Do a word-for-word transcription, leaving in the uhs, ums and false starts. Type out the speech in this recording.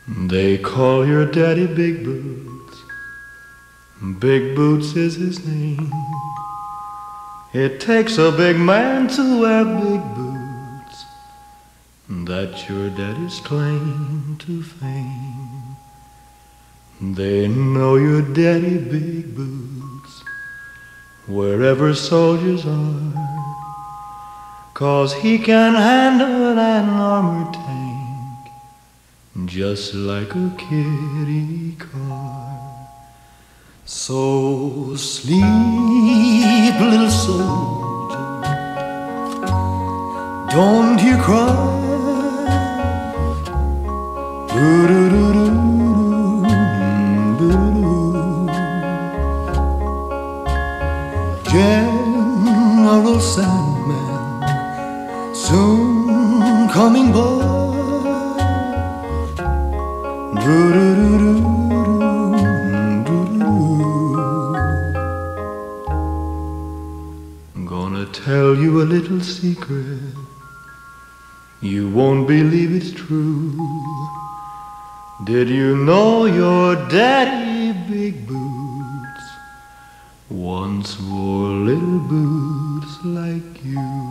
They call your daddy Big Boots. Big Boots is his name. It takes a big man to wear big boots. That's your daddy's claim to fame. They know your daddy Big Boots wherever soldiers are, 'cause he can handle an armored tank just like a kitty car. So sleep, little soldier, don't you cry. General Sandman soon coming by. Gonna tell you a little secret, you won't believe it's true. Did you know your daddy Big Boots once wore little boots like you?